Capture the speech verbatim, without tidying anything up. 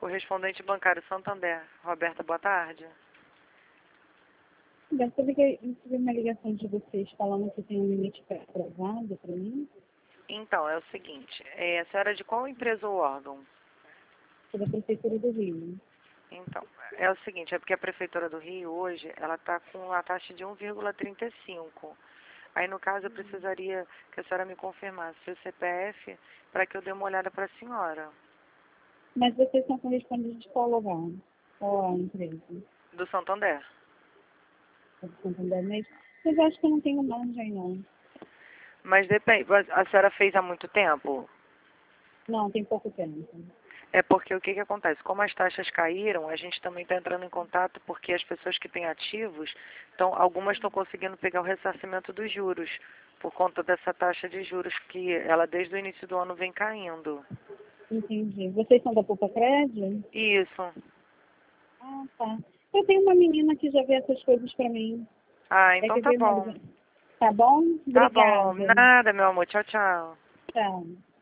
Correspondente bancário Santander. Roberta, boa tarde. Roberta, eu recebi uma ligação de vocês falando que tem um limite pré-aprovado para mim. Então, é o seguinte, é, a senhora é de qual empresa ou órgão? Sou da Prefeitura do Rio. Então, é o seguinte, é porque a Prefeitura do Rio hoje, ela está com a taxa de um vírgula trinta e cinco. Aí, no caso, eu precisaria que a senhora me confirmasse o C P F para que eu dê uma olhada para a senhora. Mas vocês são correspondentes de qual lugar? Qual a empresa? Do Santander. É do Santander mesmo? Mas eu acho que eu não tenho margem, não. Mas depende, a senhora fez há muito tempo? Não, tem pouco tempo. É porque o que que acontece? Como as taxas caíram, a gente também está entrando em contato porque as pessoas que têm ativos, então, algumas estão conseguindo pegar o ressarcimento dos juros, por conta dessa taxa de juros que ela desde o início do ano vem caindo. Entendi. Vocês são da Poupa Crédito? Isso. Ah, tá. Eu tenho uma menina que já vê essas coisas para mim. Ah, É então que tá veio uma bom. ligação. Tá bom? Tá bom. Obrigada. Nada, meu amor. Tchau, tchau. Tchau.